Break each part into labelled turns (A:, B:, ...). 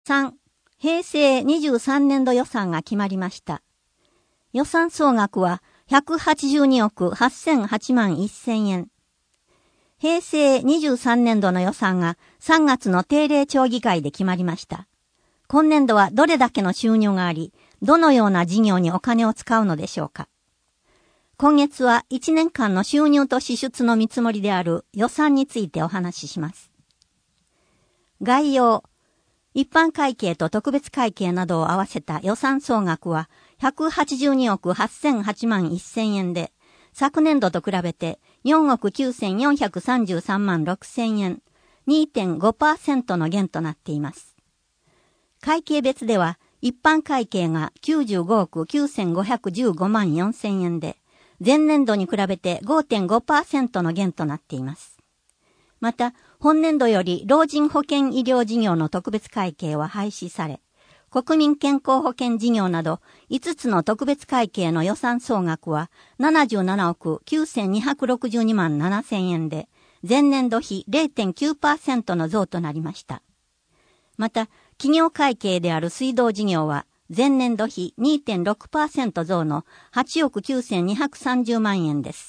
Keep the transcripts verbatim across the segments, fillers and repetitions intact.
A: さん、平成にじゅうさんねんど予算が決まりました。予算総額はひゃくはちじゅうにおくはっせんはちまんせんえん。平成にじゅうさんねんどの予算がさんがつの定例町議会で決まりました。今年度はどれだけの収入があり、どのような事業にお金を使うのでしょうか。今月はいちねんかんの収入と支出の見積もりである予算についてお話しします。概要。一般会計と特別会計などを合わせた予算総額はひゃくはちじゅうにおくはっせんはちまんせんえんで、昨年度と比べてよんおくきゅうせんよんひゃくさんじゅうさんまんろくせんえん、にてんごパーセント の減となっています。会計別では一般会計がきゅうじゅうごおくきゅうせんごひゃくじゅうごまんよんせんえんで、前年度に比べて ごてんごパーセント の減となっています。また、本年度より老人保険医療事業の特別会計は廃止され、国民健康保険事業などいつつの特別会計の予算総額はななじゅうななおくきゅうせんにひゃくろくじゅうにまんななせんえんで、前年度比 れいてんきゅうパーセント の増となりました。また、企業会計である水道事業は前年度比 にてんろくパーセント 増のはちおくきゅうせんにひゃくさんじゅうまんえんです。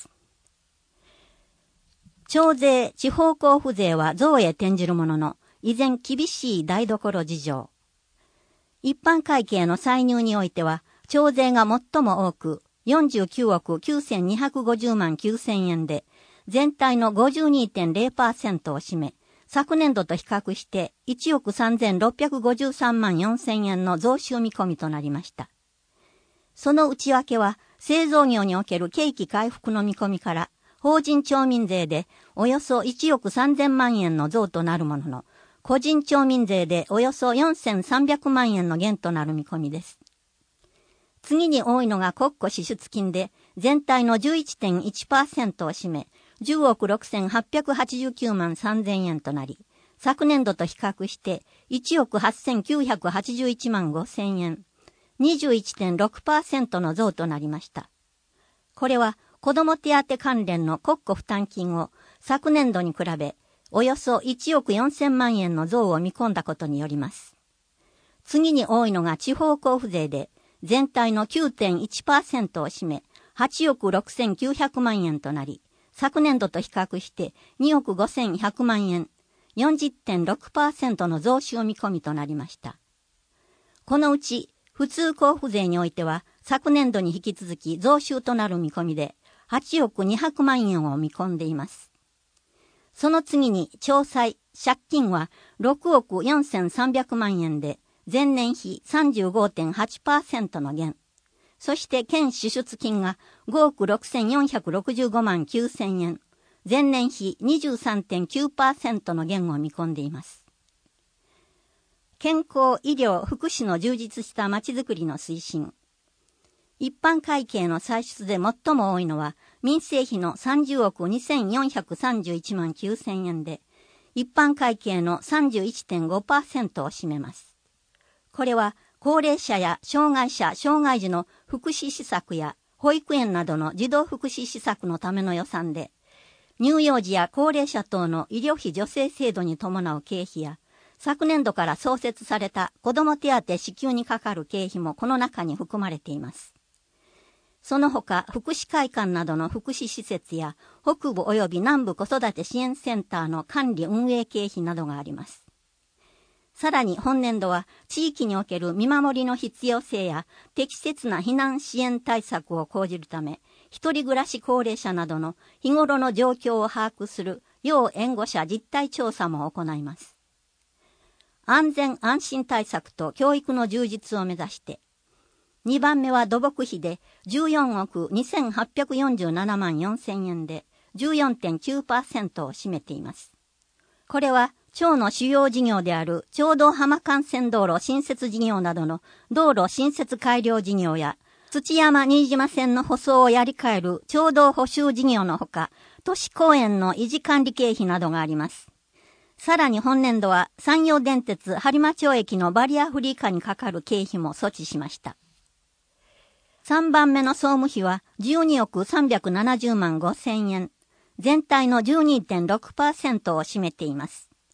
A: 町税、地方交付税は増へ転じるものの、依然厳しい台所事情。一般会計の歳入においては、町税が最も多く、よんじゅうきゅうおくきゅうせんにひゃくごじゅうまんきゅうせんえんで、全体の ごじゅうにてんれいパーセント を占め、昨年度と比較していちおくさんぜんろっぴゃくごじゅうさんまんよんせんえんの増収見込みとなりました。その内訳は、製造業における景気回復の見込みから、法人町民税でおよそいちおくさんぜんまんえんの増となるものの、個人町民税でおよそよんせんさんびゃくまんえんの減となる見込みです。次に多いのが国庫支出金で、全体の じゅういってんいちパーセント を占め、じゅうおくろくせんはっぴゃくはちじゅうきゅうまんさんぜんえんとなり、昨年度と比較していちおくはっせんきゅうひゃくはちじゅういちまんごせんえん、にじゅういってんろくパーセント の増となりました。これは、子ども手当関連の国庫負担金を昨年度に比べおよそいちおくよんせんまんえんの増を見込んだことによります。次に多いのが地方交付税で全体の きゅうてんいちパーセント を占めはちおくろくせんきゅうひゃくまんえんとなり、昨年度と比較してにおくごせんひゃくまんえん、よんじゅってんろくパーセント の増収見込みとなりました。このうち普通交付税においては昨年度に引き続き増収となる見込みではちおくにひゃくまんえんを見込んでいます。その次に、町債、借金はろくおくよんせんさんびゃくまんえんで、前年比 さんじゅうごてんはちパーセント の減。そして県支出金がごおくろくせんよんひゃくろくじゅうごまんきゅうせんえん、前年比 にじゅうさんてんきゅうパーセント の減を見込んでいます。健康、医療、福祉の充実したまちづくりの推進。一般会計の歳出で最も多いのは民生費のさんじゅうおくにせんよんひゃくさんじゅういちまんきゅうせんえんで、一般会計の さんじゅういってんごパーセント を占めます。これは高齢者や障害者、障害児の福祉施策や保育園などの児童福祉施策のための予算で、乳幼児や高齢者等の医療費助成制度に伴う経費や、昨年度から創設された子ども手当支給にかかる経費もこの中に含まれています。その他、福祉会館などの福祉施設や北部及び南部子育て支援センターの管理運営経費などがあります。さらに本年度は地域における見守りの必要性や適切な避難支援対策を講じるため、一人暮らし高齢者などの日頃の状況を把握する要援護者実態調査も行います。安全安心対策と教育の充実を目指して、にばんめは土木費でじゅうよんおくにせんはっぴゃくよんじゅうななまんよんせんえんで じゅうよんてんきゅうパーセント を占めています。これは町の主要事業である町道浜幹線道路新設事業などの道路新設改良事業や土山新島線の舗装をやり替える町道補修事業のほか、都市公園の維持管理経費などがあります。さらに本年度は山陽電鉄播磨町駅のバリアフリー化にかかる経費も措置しました。さんばんめの総務費はじゅうにおくさんびゃくななじゅうまんごせんえん、全体の じゅうにてんろくパーセント を占めています。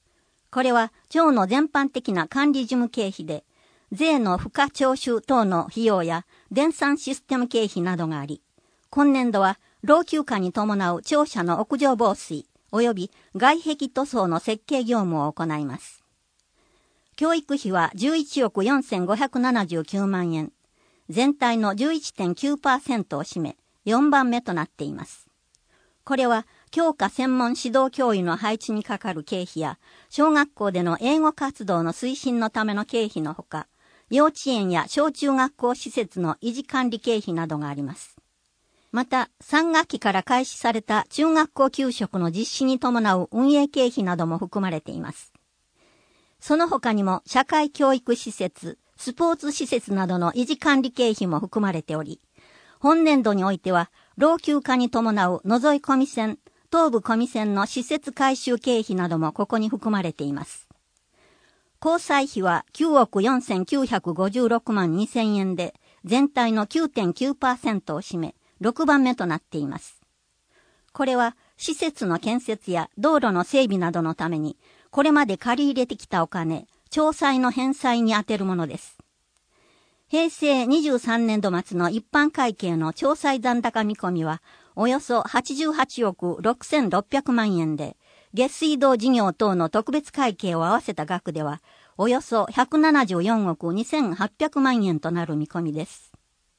A: これは庁の全般的な管理事務経費で、税の付加徴収等の費用や電算システム経費などがあり、今年度は老朽化に伴う庁舎の屋上防水及び外壁塗装の設計業務を行います。教育費はじゅういちおくよんせんごひゃくななじゅうきゅうまんえん、全体の じゅういってんきゅうパーセント を占め、よんばんめとなっています。これは、教科専門指導教諭の配置にかかる経費や、小学校での英語活動の推進のための経費のほか、幼稚園や小中学校施設の維持管理経費などがあります。また、さんがっきから開始された中学校給食の実施に伴う運営経費なども含まれています。その他にも、社会教育施設、スポーツ施設などの維持管理経費も含まれており、本年度においては、老朽化に伴うのぞい込み線、東部込み線の施設改修経費などもここに含まれています。交際費はきゅうおくよんせんきゅうひゃくごじゅうろくまんにせんえんで、全体の きゅうてんきゅうパーセント を占め、ろくばんめとなっています。これは、施設の建設や道路の整備などのために、これまで借り入れてきたお金、町債の返済に充てるものです。平成にじゅうさんねんど末の一般会計の町債残高見込みは、およそはちじゅうはちおくろくせんろっぴゃくまんえんで、下水道事業等の特別会計を合わせた額では、およそひゃくななじゅうよんおくにせんはっぴゃくまんえんとなる見込みです。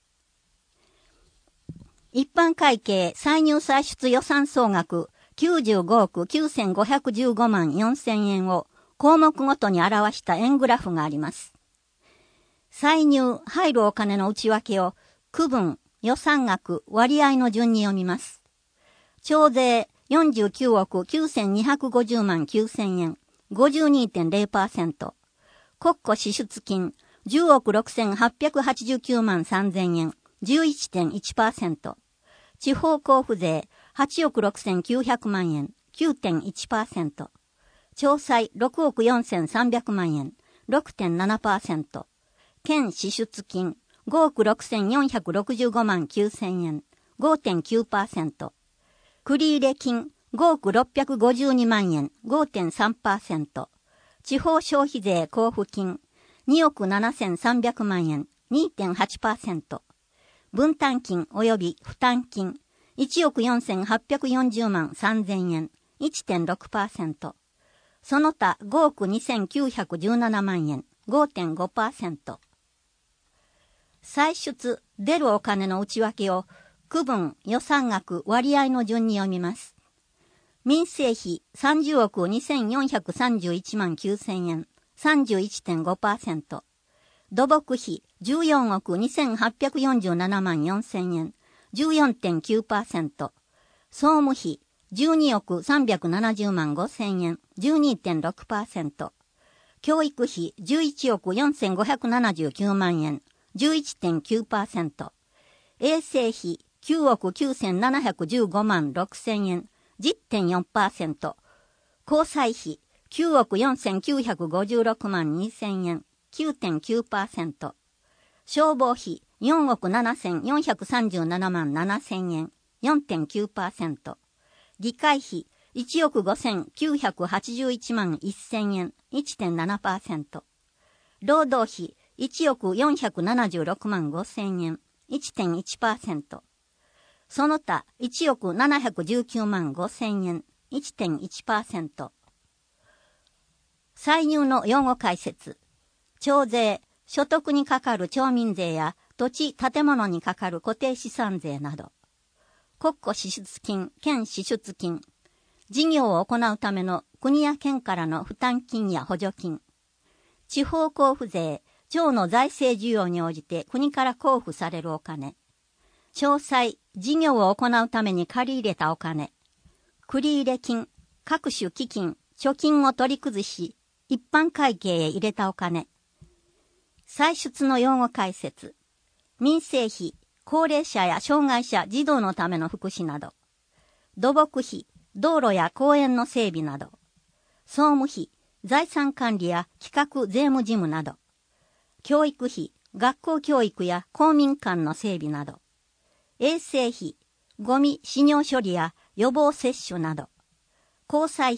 A: 一般会計歳入歳出予算総額きゅうじゅうごおくきゅうせんごひゃくじゅうごまんよんせんえんを項目ごとに表した円グラフがあります。歳入、入るお金の内訳を区分、予算額、割合の順に読みます。徴税よんじゅうきゅうおくきゅうせんにひゃくごじゅうまんきゅうせんえん、ごじゅうにてんぜろパーセント。国庫支出金じゅうおくろくせんはっぴゃくはちじゅうきゅうまんさんぜんえん、じゅういってんいちパーセント。地方交付税はちおくろくせんきゅうひゃくまんえん、きゅうてんいちパーセント。町債ろくおくよんせんさんびゃくまんえん、ろくてんななパーセント。県支出金ごおくろくせんよんひゃくろくじゅうごまんきゅうせんえん、ごてんきゅうパーセント。繰入金ごおくろっぴゃくごじゅうにまんえん、ごてんさんパーセント。地方消費税交付金におくななせんさんびゃくまんえん、にてんはちパーセント。分担金及び負担金いちおくよんせんはっぴゃくよんじゅうまんさんぜんえん、いってんろくパーセント。その他ごおくにせんきゅうひゃくじゅうななまんえん、ごてんごパーセント。歳出、出るお金の内訳を区分、予算額、割合の順に読みます。民生費さんじゅうおくにせんよんひゃくさんじゅういちまんきゅうせんえん、さんじゅういってんごパーセント。土木費じゅうよんおくにせんはっぴゃくよんじゅうななまんよんせんえん、じゅうよんてんきゅうパーセント。総務費じゅうにおくさんびゃくななじゅうまんごせんえん、じゅうにてんろくパーセント。教育費じゅういちおくよんせんごひゃくななじゅうきゅうまんえん、じゅういってんきゅうパーセント。衛生費きゅうおくきゅうせんななひゃくじゅうごまんろくせんえん、じゅってんよんパーセント。交際費きゅうおくよんせんきゅうひゃくごじゅうろくまんにせんえん、きゅうてんきゅうパーセント。消防費よんおくななせんよんひゃくさんじゅうななまんななせんえん、よんてんきゅうパーセント。議会費いちおくごせんきゅうひゃくはちじゅういちまんせんえん、いってんななパーセント。労働費いちおくよんひゃくななじゅうろくまんごせんえん、いってんいちパーセント。その他いちおくななひゃくじゅうきゅうまんごせんえん、いってんいちパーセント。歳入の用語解説。町税、所得にかかる町民税や土地、建物にかかる固定資産税など。国庫支出金、県支出金。事業を行うための国や県からの負担金や補助金。地方交付税、町の財政需要に応じて国から交付されるお金。町債、事業を行うために借り入れたお金。繰入金、各種基金、貯金を取り崩し、一般会計へ入れたお金。歳出の用語解説。民生費、高齢者や障害者、児童のための福祉など。土木費、道路や公園の整備など。総務費、財産管理や企画税務事務など。教育費、学校教育や公民館の整備など。衛生費、ゴミ、死尿処理や予防接種など。交際費、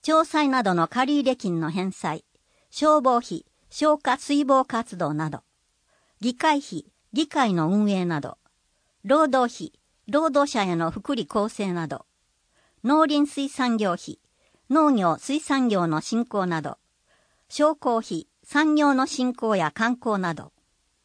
A: 町債などの借入金の返済、消防費、消火水防活動など、議会費、議会の運営など、労働費、労働者への福利厚生など、農林水産業費、農業水産業の振興など、商工費、産業の振興や観光など。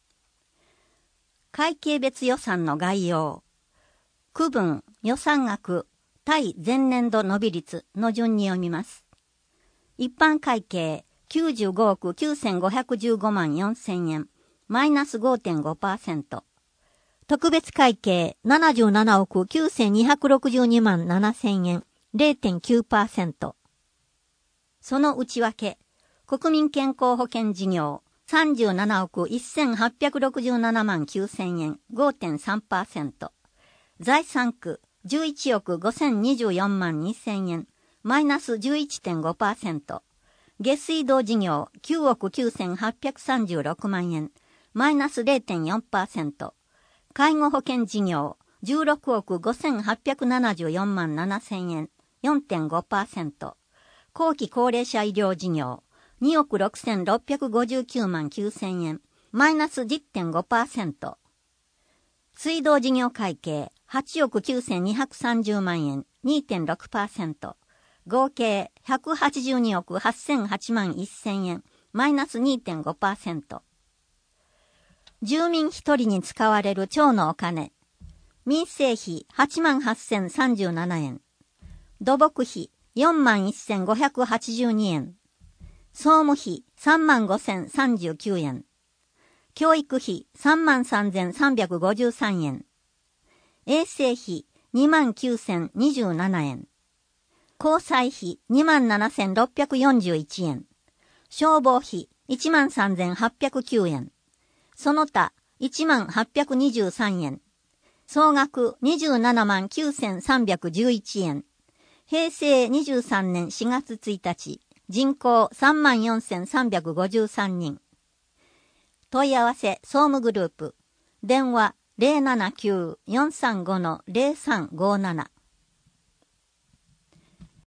A: 会計別予算の概要。区分、予算額、対前年度伸び率の順に読みます。一般会計きゅうじゅうごおくきゅうせんごひゃくじゅうごまんよんせんえん、マイナス ごてんごパーセント。特別会計ななじゅうななおくきゅうせんにひゃくろくじゅうにまんななせんえん、れいてんきゅうパーセント。その内訳、国民健康保険事業さんじゅうななおくせんはっぴゃくろくじゅうななまんきゅうせんえん、ごてんさんパーセント。財産区じゅういちおくごせんにじゅうよんまんにせんえん、マイナス じゅういってんごパーセント。下水道事業きゅうおくきゅうせんはっぴゃくさんじゅうろくまんえん、マイナス れいてんよんパーセント。介護保険事業じゅうろくおくごせんはっぴゃくななじゅうよんまんななせんえん、よんてんごパーセント。後期高齢者医療事業におくろくせんろっぴゃくごじゅうきゅうまんきゅうせんえん、マイナス じゅってんごパーセント。水道事業会計はちおくきゅうせんにひゃくさんじゅうまんえん、にてんろくパーセント。合計ひゃくはちじゅうにおくはっせんはちまんせんえん、マイナス にてんごパーセント。住民一人に使われる町のお金。民生費はちまんはっせんさんじゅうななえん。土木費よんまんせんごひゃくはちじゅうにえん。総務費さんまんごせんさんじゅうきゅうえん。教育費さんまんさんぜんさんびゃくごじゅうさんえん。衛生費にまんきゅうせんにじゅうななえん。交際費にまんななせんろっぴゃくよんじゅういちえん。消防費いちまんさんぜんはっぴゃくきゅうえん。その他いちまんはっぴゃくにじゅうさんえん。総額にじゅうななまんきゅうせんさんびゃくじゅういちえん。平成にじゅうさんねんしがつついたち、人口さんまんよんせんさんびゃくごじゅうさんにん。問い合わせ総務グループ。電話 ゼロななきゅう よんさんご ゼロさんごなな。